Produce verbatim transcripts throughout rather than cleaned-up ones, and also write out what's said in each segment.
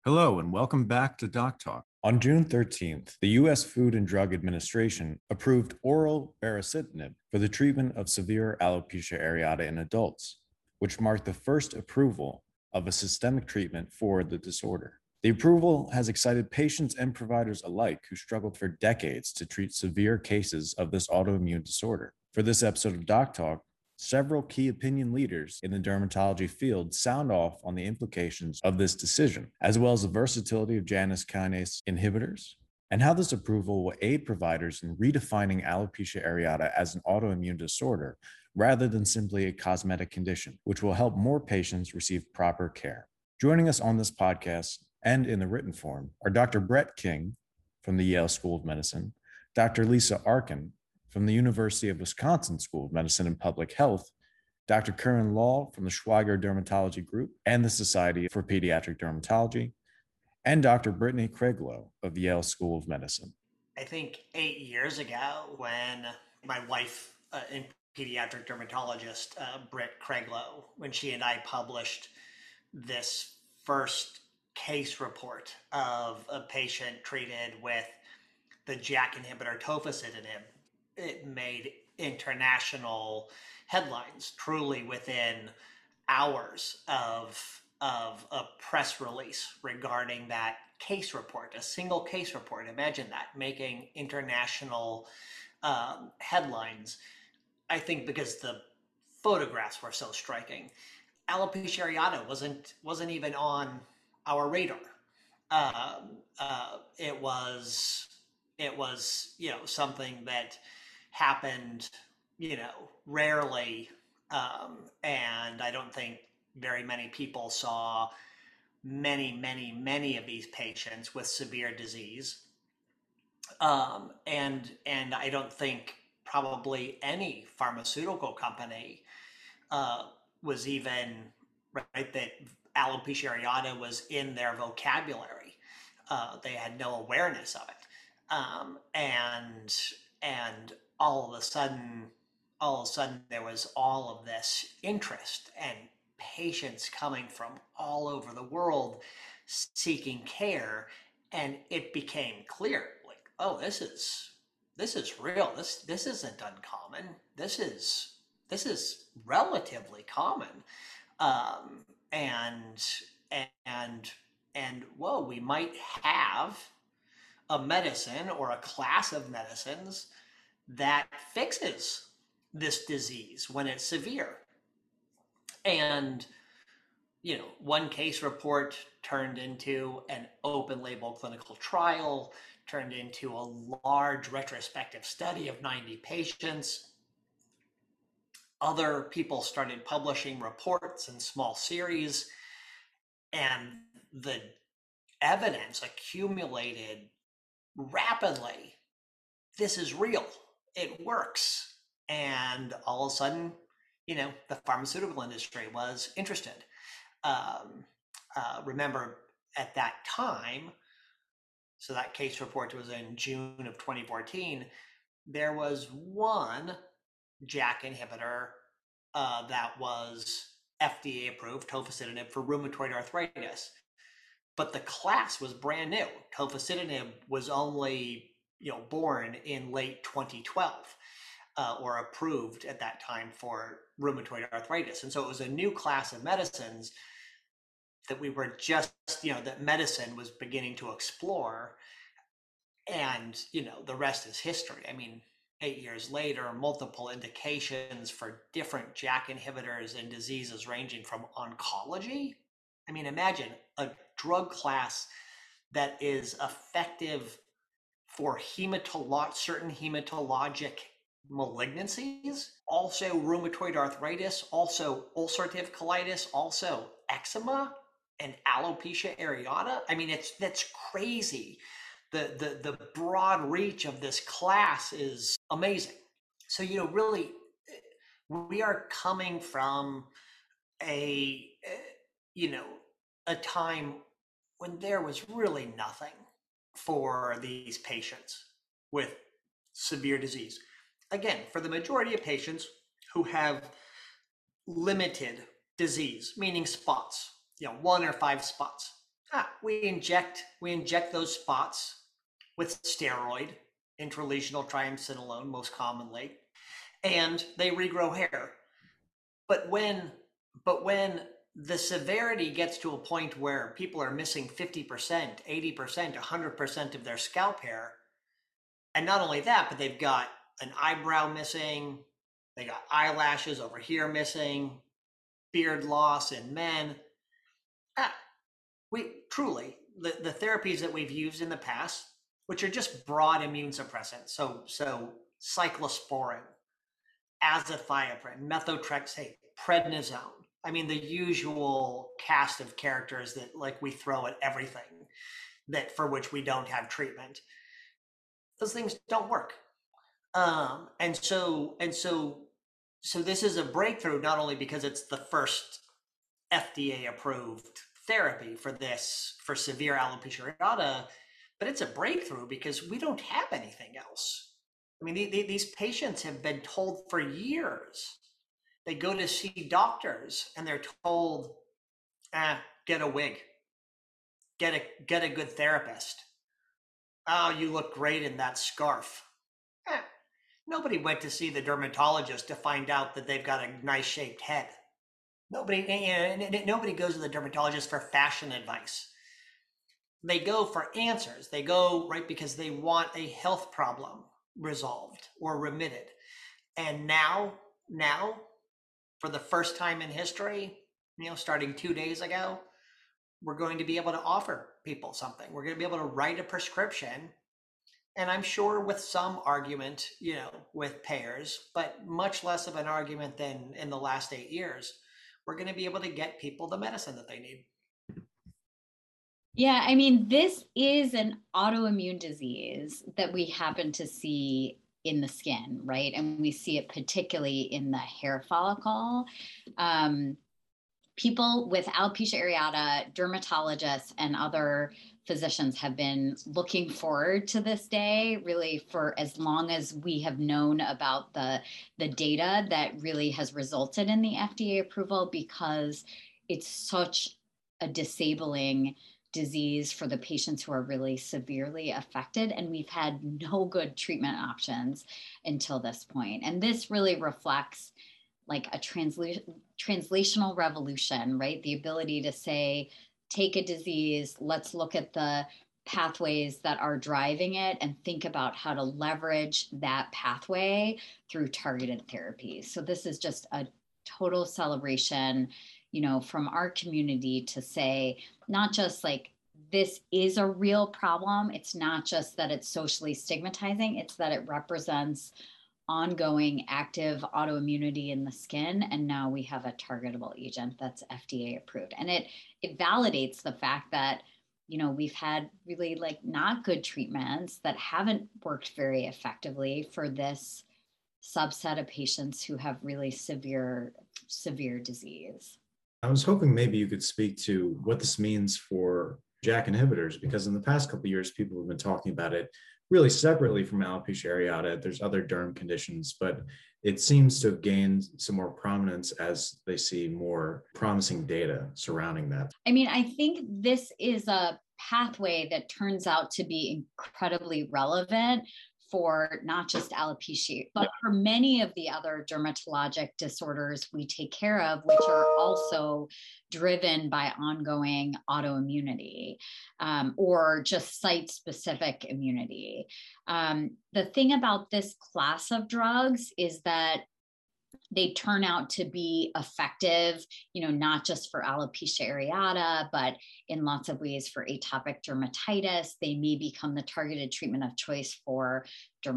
Hello, and welcome back to Doc Talk. On June thirteenth, the U S Food and Drug Administration approved oral baricitinib for the treatment of severe alopecia areata in adults, which marked the first approval of a systemic treatment for the disorder. The approval has excited patients and providers alike who struggled for decades to treat severe cases of this autoimmune disorder. For this episode of Doc Talk, several key opinion leaders in the dermatology field sound off on the implications of this decision, as well as the versatility of Janus kinase inhibitors, and how this approval will aid providers in redefining alopecia areata as an autoimmune disorder rather than simply a cosmetic condition, which will help more patients receive proper care. Joining us on this podcast and in the written form are Doctor Brett King from the Yale School of Medicine, Doctor Lisa Arkin from the University of Wisconsin School of Medicine and Public Health, Doctor Curran Law from the Schweiger Dermatology Group and the Society for Pediatric Dermatology, and Doctor Brittany Craiglow of the Yale School of Medicine. I think eight years ago when my wife uh, and pediatric dermatologist, uh, Britt Craiglow, when she and I published this first case report of a patient treated with the JAK inhibitor tofacitinib, it made international headlines truly within hours of of a press release regarding that case report, a single case report. Imagine that, making international um, headlines. I think because the photographs were so striking. Alopecia areata wasn't wasn't even on our radar. Um, uh, it was it was you know something that happened you know rarely, um, and I don't think very many people saw many many many of these patients with severe disease, um, and and I don't think probably any pharmaceutical company uh, was even right that alopecia areata was in their vocabulary. Uh, they had no awareness of it, um, and and all of a sudden, all of a sudden, there was all of this interest and patients coming from all over the world seeking care, and it became clear, like, oh, this is this is real. This this isn't uncommon. This is this is relatively common, um, and and and whoa, we might have a medicine or a class of medicines that fixes this disease when it's severe. And you know, one case report turned into an open label clinical trial, turned into a large retrospective study of ninety patients. Other people started publishing reports in small series, and the evidence accumulated rapidly. This is real. It works. And all of a sudden, you know, the pharmaceutical industry was interested. Um, uh, remember at that time, so that case report was in June of twenty fourteen, there was one JAK inhibitor uh, that was F D A approved, tofacitinib, for rheumatoid arthritis. But the class was brand new. Tofacitinib was only you know born in late twenty twelve, uh, or approved at that time for rheumatoid arthritis. And so it was a new class of medicines that we were just, you know, that medicine was beginning to explore. And, you know, the rest is history. I mean, eight years later, multiple indications for different JAK inhibitors in diseases ranging from oncology. I mean, imagine a drug class that is effective for hematolo- certain hematologic malignancies, also rheumatoid arthritis, also ulcerative colitis, also eczema and alopecia areata. I mean, it's that's crazy. The, the the broad reach of this class is amazing. So, you know, really, we are coming from a, you know, a time when there was really nothing for these patients with severe disease. Again, for the majority of patients who have limited disease, meaning spots, you know, one or five spots. Ah, we inject we inject those spots with steroid, intralesional triamcinolone most commonly, and they regrow hair. But when but when the severity gets to a point where people are missing fifty percent, eighty percent, one hundred percent of their scalp hair, and not only that, but they've got an eyebrow missing, they got eyelashes over here missing, beard loss in men. Ah, we truly, the, the therapies that we've used in the past, which are just broad immune suppressants, so so cyclosporin, azathioprine, methotrexate, prednisone. I mean, the usual cast of characters that like we throw at everything that for which we don't have treatment. Those things don't work. Um, and so and so so this is a breakthrough not only because it's the first F D A approved therapy for this for severe alopecia areata, but it's a breakthrough because we don't have anything else. I mean, the, the, these patients have been told for years. They go to see doctors and they're told, ah, get a wig, get a get a good therapist. Oh, you look great in that scarf. Eh, nobody went to see the dermatologist to find out that they've got a nice shaped head. Nobody, you know, nobody goes to the dermatologist for fashion advice. They go for answers. They go right because they want a health problem resolved or remitted. And now, now, for the first time in history, you know, starting two days ago, we're going to be able to offer people something. We're going to be able to write a prescription. And I'm sure with some argument, you know, with payers, but much less of an argument than in the last eight years, we're going to be able to get people the medicine that they need. Yeah, I mean, this is an autoimmune disease that we happen to see in the skin, right? And we see it particularly in the hair follicle. Um, people with alopecia areata, dermatologists, and other physicians have been looking forward to this day really for as long as we have known about the, the data that really has resulted in the F D A approval, because it's such a disabling disease for the patients who are really severely affected. And we've had no good treatment options until this point. And this really reflects like a transla- translational revolution, right? The ability to say, take a disease, let's look at the pathways that are driving it and think about how to leverage that pathway through targeted therapies. So this is just a total celebration, you know, from our community to say, not just like, this is a real problem. It's not just that it's socially stigmatizing, it's that it represents ongoing active autoimmunity in the skin. And now we have a targetable agent that's F D A approved. And it it validates the fact that, you know, we've had really like not good treatments that haven't worked very effectively for this subset of patients who have really severe, severe disease. I was hoping maybe you could speak to what this means for JAK inhibitors, because in the past couple of years, people have been talking about it really separately from alopecia areata. There's other derm conditions, but it seems to have gained some more prominence as they see more promising data surrounding that. I mean, I think this is a pathway that turns out to be incredibly relevant for not just alopecia, but for many of the other dermatologic disorders we take care of, which are also driven by ongoing autoimmunity um, or just site-specific immunity. Um, the thing about this class of drugs is that they turn out to be effective, you know, not just for alopecia areata, but in lots of ways for atopic dermatitis. They may become the targeted treatment of choice for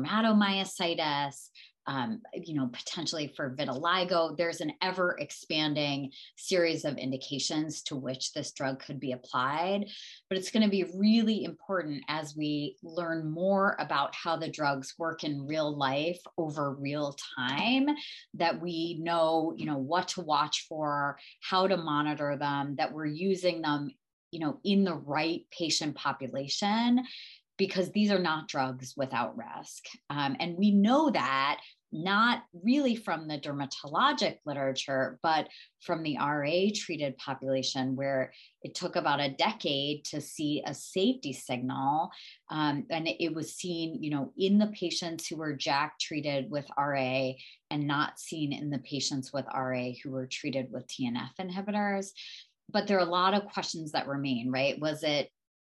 dermatomyositis, um, you know, potentially for vitiligo. There's an ever expanding series of indications to which this drug could be applied, but it's going to be really important as we learn more about how the drugs work in real life over real time, that we know, you know, what to watch for, how to monitor them, that we're using them, you know, in the right patient population, because these are not drugs without risk. Um, and we know that not really from the dermatologic literature, but from the R A treated population, where it took about a decade to see a safety signal. Um, and it, it was seen, you know, in the patients who were JAK treated with R A and not seen in the patients with R A who were treated with T N F inhibitors. But there are a lot of questions that remain, right? Was it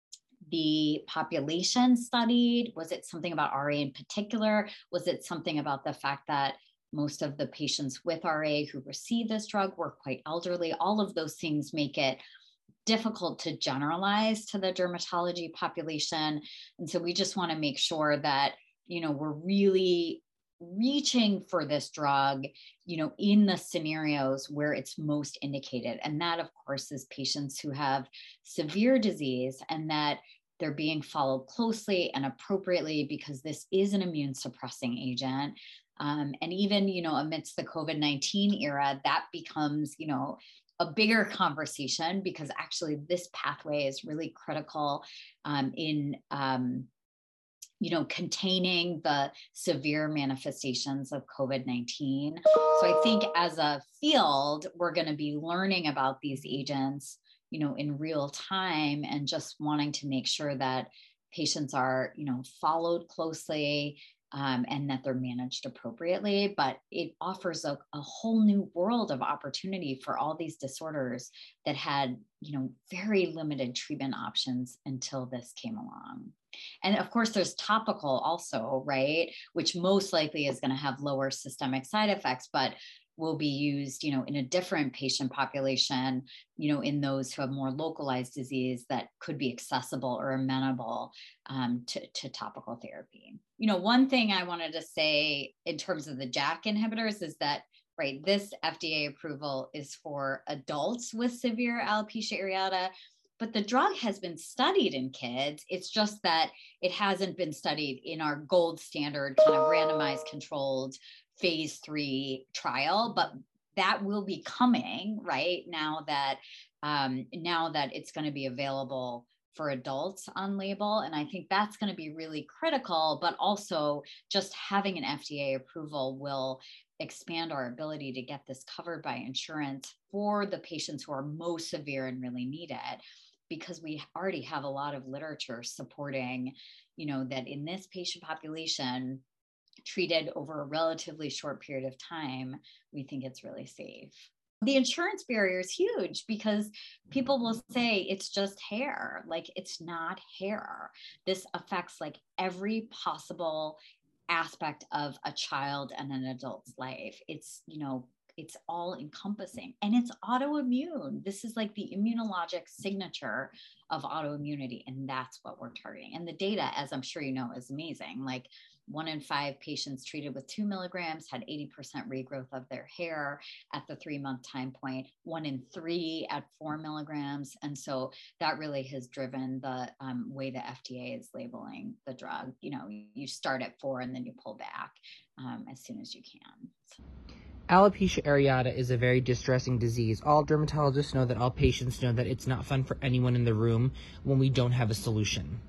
the population studied? Was it something about R A in particular? Was it something about the fact that most of the patients with R A who receive this drug were quite elderly? All of those things make it difficult to generalize to the dermatology population. And so we just want to make sure that, you know, we're really reaching for this drug, you know, in the scenarios where it's most indicated. And that, of course, is patients who have severe disease and that they're being followed closely and appropriately, because this is an immune suppressing agent. Um, and even, you know, amidst the COVID nineteen era, that becomes, you know, a bigger conversation, because actually this pathway is really critical um, in um, you know, containing the severe manifestations of COVID nineteen. So I think as a field, we're going to be learning about these agents, you know, in real time, and just wanting to make sure that patients are, you know, followed closely um, and that they're managed appropriately. But it offers a, a whole new world of opportunity for all these disorders that had, you know, very limited treatment options until this came along. And of course, there's topical also, right? Which most likely is going to have lower systemic side effects, but will be used, you know, in a different patient population, you know, in those who have more localized disease that could be accessible or amenable um, to, to topical therapy. You know, one thing I wanted to say in terms of the JAK inhibitors is that, right, this F D A approval is for adults with severe alopecia areata, but the drug has been studied in kids. It's just that it hasn't been studied in our gold standard kind of randomized controlled phase three trial, but that will be coming, right? Now that um, now that it's going to be available for adults on label. And I think that's going to be really critical, but also just having an F D A approval will expand our ability to get this covered by insurance for the patients who are most severe and really need it, because we already have a lot of literature supporting, you know, that in this patient population treated over a relatively short period of time, we think it's really safe. The insurance barrier is huge because people will say it's just hair. Like, it's not hair. This affects like every possible aspect of a child and an adult's life. It's, you know, it's all encompassing, and it's autoimmune. This is like the immunologic signature of autoimmunity, and that's what we're targeting. And the data, as I'm sure you know, is amazing. Like, one in five patients treated with two milligrams had eighty percent regrowth of their hair at the three month time point, one in three at four milligrams. And so that really has driven the um, way the F D A is labeling the drug. You know, you start at four and then you pull back um, as soon as you can. So. Alopecia areata is a very distressing disease. All dermatologists know that, all patients know that. It's not fun for anyone in the room when we don't have a solution.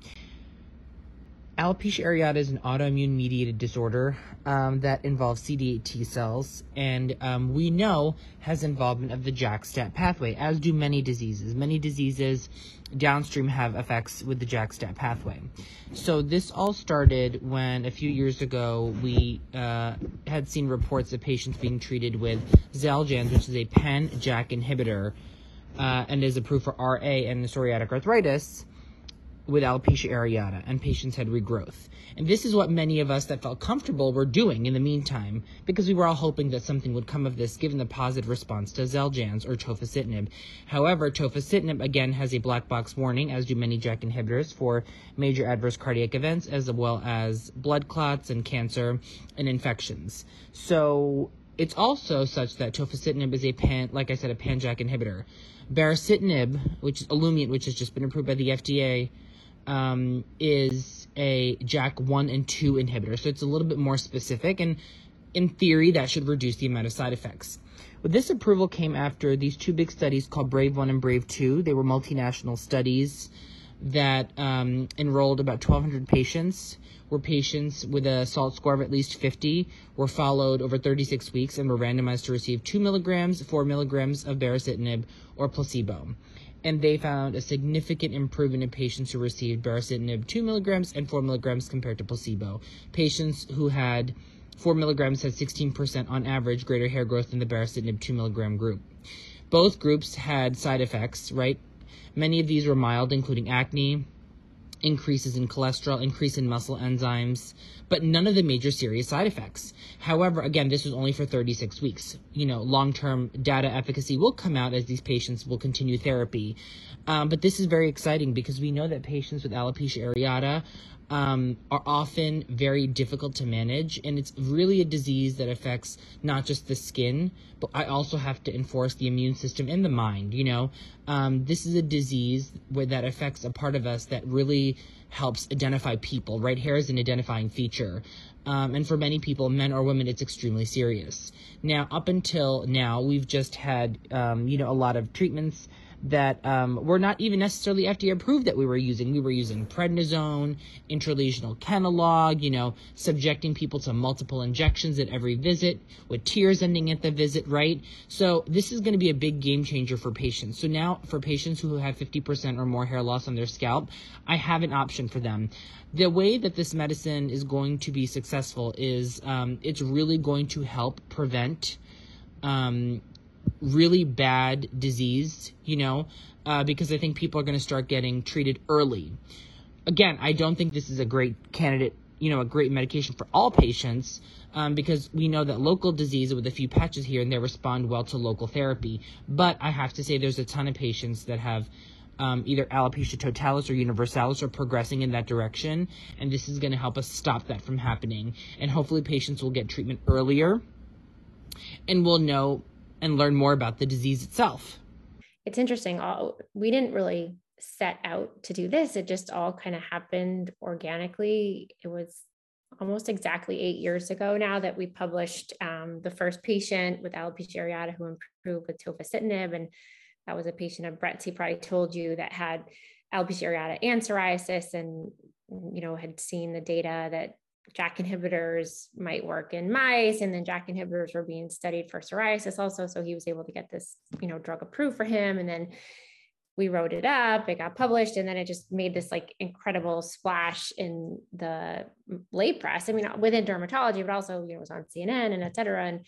Alopecia areata is an autoimmune-mediated disorder um, that involves C D eight T cells, and um, we know has involvement of the JAK-STAT pathway, as do many diseases. Many diseases downstream have effects with the JAK-STAT pathway. So this all started when, a few years ago, we uh, had seen reports of patients being treated with Xeljanz, which is a pan-JAK inhibitor, uh, and is approved for R A and psoriatic arthritis, with alopecia areata, and patients had regrowth. And this is what many of us that felt comfortable were doing in the meantime, because we were all hoping that something would come of this given the positive response to Xeljanz or tofacitinib. However, tofacitinib, again, has a black box warning, as do many JAK inhibitors, for major adverse cardiac events, as well as blood clots and cancer and infections. So it's also such that tofacitinib is a pan, like I said, a pan-JAK inhibitor. Baricitinib, which is Olumiant, which has just been approved by the F D A, Um, is a JAK one and two inhibitor. So it's a little bit more specific, and in theory, that should reduce the amount of side effects. But this approval came after these two big studies called BRAVE one and BRAVE two. They were multinational studies that um, enrolled about twelve hundred patients, were patients with a SALT score of at least fifty, were followed over thirty-six weeks and were randomized to receive two milligrams, four milligrams of baricitinib or placebo. And they found a significant improvement in patients who received baricitinib two milligrams and four milligrams compared to placebo. Patients who had four milligrams had sixteen percent on average greater hair growth than the baricitinib two milligram group. Both groups had side effects, right? Many of these were mild, including acne, increases in cholesterol, increase in muscle enzymes, but none of the major serious side effects. However, again, this was only for thirty-six weeks. You know, long-term data efficacy will come out as these patients will continue therapy. Um, but this is very exciting because we know that patients with alopecia areata um, are often very difficult to manage, and it's really a disease that affects not just the skin, but I also have to enforce the immune system and the mind. You know, um, this is a disease where that affects a part of us that really helps identify people, right? Hair is an identifying feature. Um, and for many people, men or women, it's extremely serious. Now, up until now, we've just had, um, you know, a lot of treatments that um, were not even necessarily F D A approved that we were using. We were using prednisone, intralesional Kenalog, you know, subjecting people to multiple injections at every visit, with tears ending at the visit, right? So this is going to be a big game changer for patients. So now for patients who have fifty percent or more hair loss on their scalp, I have an option for them. The way that this medicine is going to be successful is um, it's really going to help prevent um, really bad disease, you know, uh, because I think people are going to start getting treated early. Again, I don't think this is a great candidate, you know, a great medication for all patients, um, because we know that local disease with a few patches here and there respond well to local therapy. But I have to say there's a ton of patients that have um, either alopecia totalis or universalis or progressing in that direction. And this is going to help us stop that from happening. And hopefully patients will get treatment earlier and will know and learn more about the disease itself. It's interesting. All, we didn't really set out to do this. It just all kind of happened organically. It was almost exactly eight years ago now that we published um, the first patient with alopecia areata who improved with tofacitinib. And that was a patient of Brett's, he probably told you, that had alopecia areata and psoriasis, and, you know, had seen the data that JAK inhibitors might work in mice, and then JAK inhibitors were being studied for psoriasis also. So he was able to get this, you know, drug approved for him. And then we wrote it up, it got published, and then it just made this like incredible splash in the lay press. I mean, within dermatology, but also, you know, it was on C N N and et cetera. And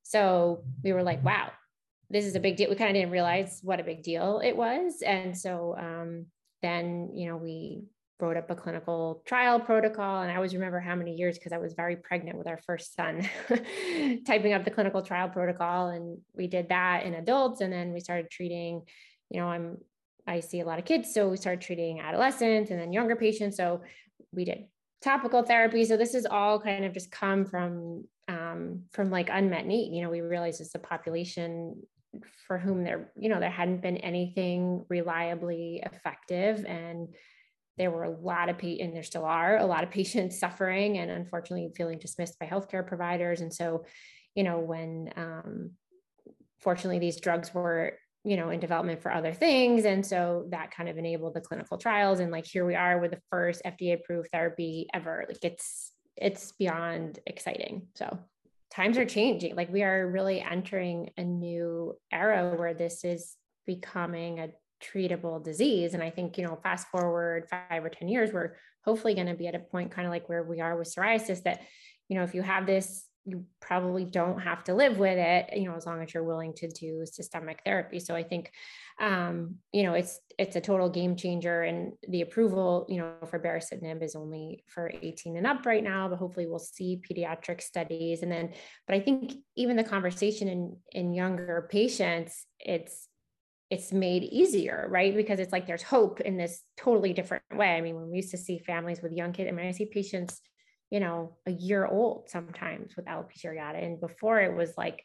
so we were like, wow, this is a big deal. We kind of didn't realize what a big deal it was. And so um, then, you know, we wrote up a clinical trial protocol. And I always remember how many years, because I was very pregnant with our first son, typing up the clinical trial protocol. And we did that in adults. And then we started treating, you know, I'm, I see a lot of kids. So we started treating adolescents and then younger patients. So we did topical therapy. So this has all kind of just come from, um, from like unmet need. You know, we realized it's a population for whom there, you know, there hadn't been anything reliably effective. And there were a lot of, and there still are a lot of patients suffering and unfortunately feeling dismissed by healthcare providers. And so, you know, when, um, fortunately these drugs were, you know, in development for other things. And so that kind of enabled the clinical trials. And like, here we are with the first F D A approved therapy ever. Like it's, it's beyond exciting. So times are changing. Like we are really entering a new era where this is becoming a treatable disease. And I think, you know, fast forward five or ten years, we're hopefully going to be at a point kind of like where we are with psoriasis, that, you know, if you have this, you probably don't have to live with it, you know, as long as you're willing to do systemic therapy. So I think, um, you know, it's, it's a total game changer, and the approval, you know, for baricitinib is only for eighteen and up right now, but hopefully we'll see pediatric studies. And then, but I think even the conversation in, in younger patients, it's, it's made easier, right? Because it's like, there's hope in this totally different way. I mean, when we used to see families with young kids, I mean, I see patients, you know, a year old sometimes with alopecia areata. And before it was like,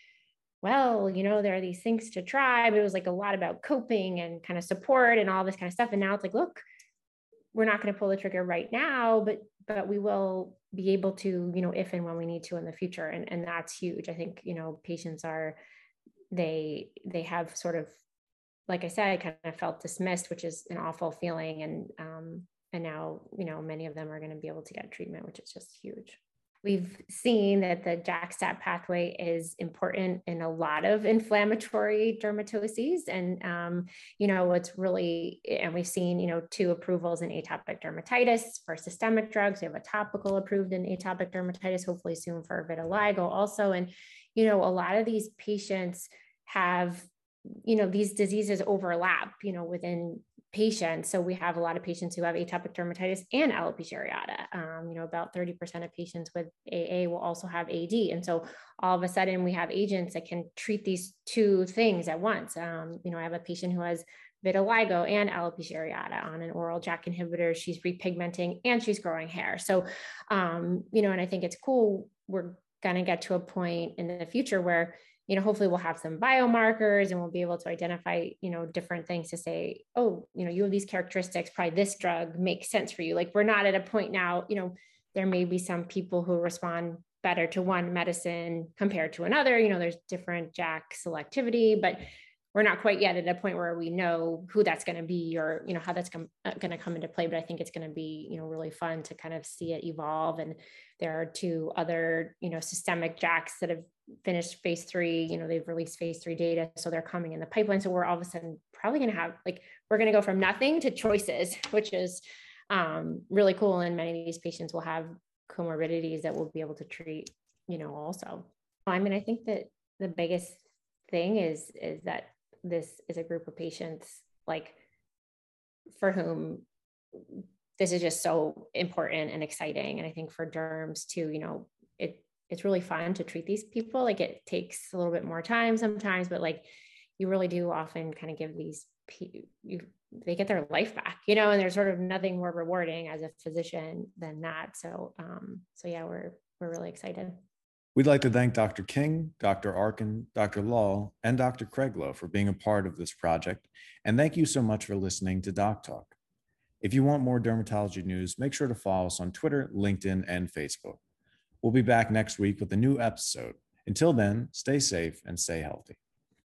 well, you know, there are these things to try, but it was like a lot about coping and kind of support and all this kind of stuff. And now it's like, look, we're not going to pull the trigger right now, but, but we will be able to, you know, if and when we need to in the future. And, and that's huge. I think, you know, patients are, they, they have sort of like I said, I kind of felt dismissed, which is an awful feeling. And, um, and now, you know, many of them are going to be able to get treatment, which is just huge. We've seen that the JAK-STAT pathway is important in a lot of inflammatory dermatoses. And, um, you know, what's really, and we've seen, you know, two approvals in atopic dermatitis for systemic drugs. We have a topical approved in atopic dermatitis, hopefully soon for vitiligo also. And, you know, a lot of these patients have, you know, these diseases overlap, you know, within patients. So we have a lot of patients who have atopic dermatitis and alopecia areata. Um, you know, about thirty percent of patients with A A will also have A D. And so all of a sudden we have agents that can treat these two things at once. Um, you know, I have a patient who has vitiligo and alopecia areata on an oral JAK inhibitor. She's repigmenting and she's growing hair. So, um, you know, and I think it's cool. We're going to get to a point in the future where, you know, hopefully we'll have some biomarkers and we'll be able to identify, you know, different things to say, oh, you know, you have these characteristics, probably this drug makes sense for you. Like we're not at a point now, you know, there may be some people who respond better to one medicine compared to another. You know, there's different JAK selectivity, but we're not quite yet at a point where we know who that's going to be or, you know, how that's going to come into play. But I think it's going to be, you know, really fun to kind of see it evolve. And there are two other, you know, systemic JAKs that have finished phase three, you know, they've released phase three data. So they're coming in the pipeline. So we're all of a sudden probably going to have, like, we're going to go from nothing to choices, which is um, really cool. And many of these patients will have comorbidities that we'll be able to treat, you know, also. I mean, I think that the biggest thing is, is that this is a group of patients like for whom this is just so important and exciting. And I think for derms too, you know, it it's really fun to treat these people. Like it takes a little bit more time sometimes, but like you really do often kind of give these you they get their life back, you know, and there's sort of nothing more rewarding as a physician than that. So um, so yeah, we're we're really excited. We'd like to thank Doctor King, Doctor Arkin, Doctor Law, and Doctor Craiglow for being a part of this project. And thank you so much for listening to Doc Talk. If you want more dermatology news, make sure to follow us on Twitter, LinkedIn, and Facebook. We'll be back next week with a new episode. Until then, stay safe and stay healthy.